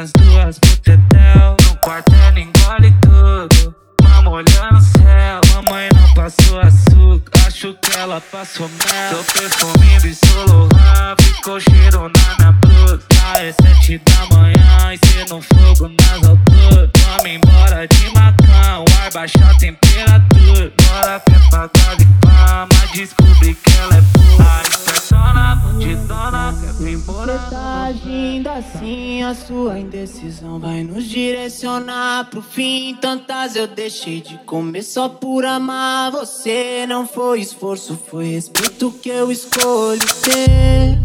as duas pro tetel. No quarto ela engole tudo, vamos olhando o céu. Mamãe não passou açúcar, acho que ela passou mel. Seu perfume bisolou, ficou cheiro na minha blusa. É 7 da manhã e cê no fogo nas alturas. Vamos embora de macão, ar baixa a temperatura. Bora que é pagar de fama, descobri que ela é boa. Espertona, bandidona, quer vir embora. Cê tá agindo assim, a sua indecisão vai nos direcionar pro fim. Tantas eu deixei de comer só por amar você. Não foi esforço, foi respeito que eu escolhi ter.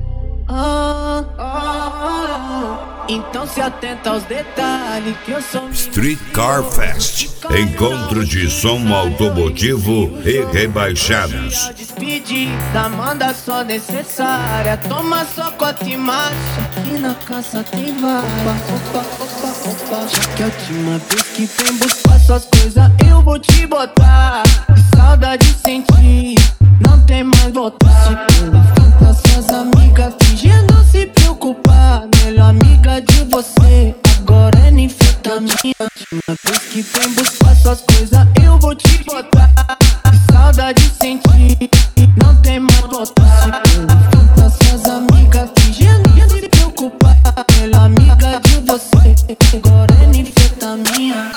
Então se atenta aos detalhes que eu sou. Street Car Fest, encontro de som automotivo e rebaixados. Despedida, manda só necessária. Toma só cota e marcha, e na caça tem várias. Opa. Já que a última vez que vem buscar suas coisas, eu vou te botar. Saudade sentir, não tem mais voltar. Suas amigas fingindo se preocupar. Melhor amiga de você, agora é ninfetamina. Uma vez que vem buscar suas coisas, eu vou te botar. Saudade sentir, não tem mais voltar. Suas amigas fingindo se preocupar. Melhor amiga de você, agora é ninfetamina.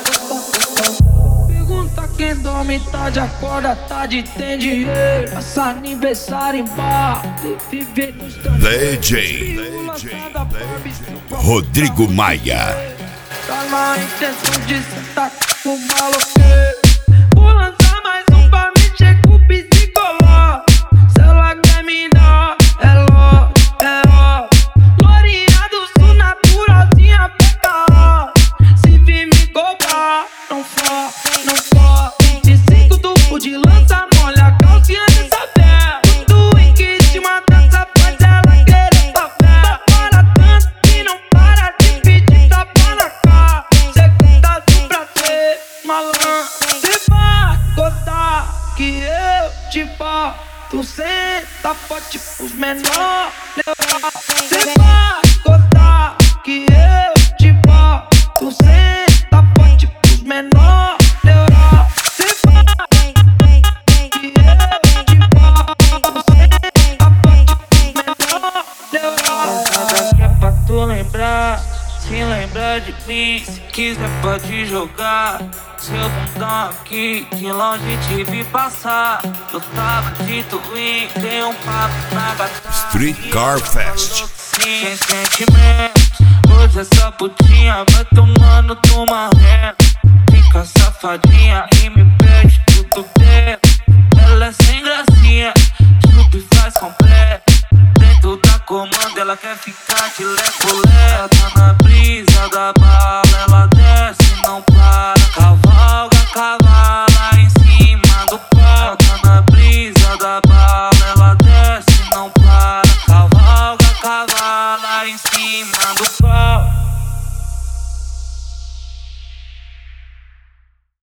Pergunta quem dorme tarde, acorda tarde, tem dinheiro. Passa aniversário em bar, viver no instante. DJ Rodrigo Maia. Tá na intenção de sentar com o maloqueiro. Vou lançar mais um pra mexer com o psicoló. Se ela quer me dar, é ló. Glorinha do sul, naturalzinha, pega ó. Se vir me cobrar, não for. De 5 tubo de lança, molha a calcinha dessa pé. Tudo em que te mata, essa faz ela querer papel. Para tanto que não para de pedir tapa na cara. Cê que tá assim pra ter malandro. Cê vai gostar que eu te boto. Senta forte pros menor. Cê vai gostar que eu te boto. Senta forte pros menor. Se lembra de mim, se quiser pode jogar seu bundão aqui, de longe te vi passar. Eu tava de twin, tem um papo na gata. Street Car Fest. Sem sentimento, hoje essa putinha vai tomando toma ré. Fica safadinha e me pede tudo dentro. Ela é sem gracinha, chupa e faz completo. Dentro da comanda ela quer ficar de lé-colé. Tá na brisa da